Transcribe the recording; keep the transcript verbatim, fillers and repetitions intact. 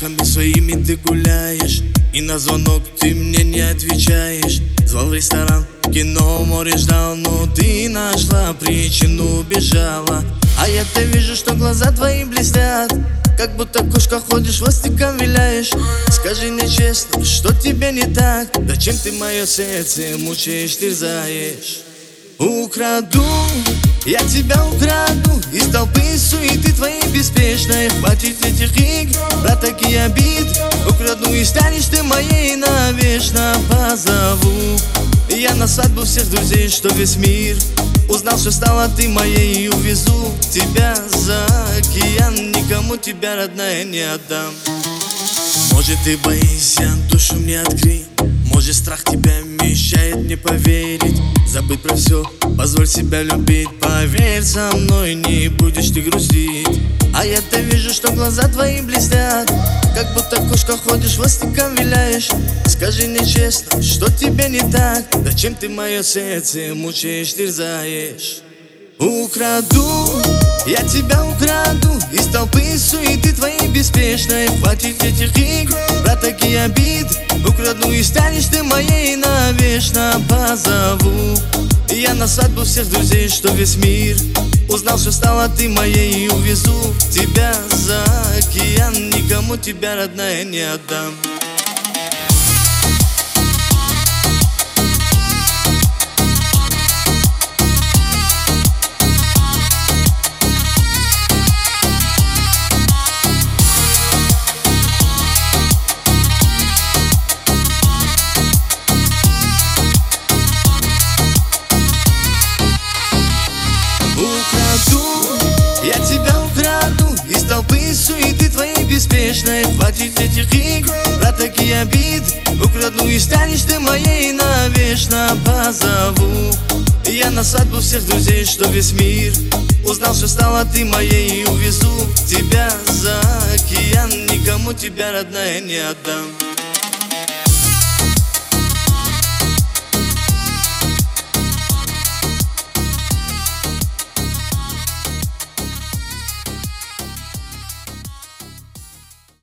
девушками своими ты гуляешь, и на звонок ты мне не отвечаешь. Звал в ресторан, кино, море ждал, но ты нашла причину, бежала. А я-то вижу, что глаза твои блестят, как будто кошка ходишь, хвостиком виляешь. Скажи мне честно, что тебе не так? Зачем ты мое сердце мучаешь, терзаешь? Украду, я тебя украду из толпы суеты твоей беспечной. Хватит этих игр, про такие обид. Украду и станешь ты моей навечно. Позову я на свадьбу всех друзей, что весь мир узнал, что стала ты моей. И увезу тебя за океан, никому тебя, родная, не отдам. Может, ты боишься, душу мне открыть. Может, страх тебя мешает мне поверить. Забыть про все, позволь себя любить. Поверь, со мной не будешь ты грустить. А я-то вижу, что глаза твои блестят, как будто кошка ходишь, хвостиком виляешь. Скажи мне честно, что тебе не так? Зачем ты мое сердце мучаешь, терзаешь? Украду, я тебя украду из толпы суеты твоей беспечной. Хватит этих игр, про такие обид. Украду и станешь ты моей навечно. Позову я на свадьбу всех друзей, что весь мир узнал, что стала ты моей. И увезу тебя за океан, никому тебя, родная, не отдам. Я тебя украду из толпы суеты твоей беспечной. Хватит этих игр, про такие обид. Украду и станешь ты моей навечно. Позову я на свадьбу всех друзей, что весь мир узнал, что стала ты моей. И увезу тебя за океан, никому тебя, родная, не отдам.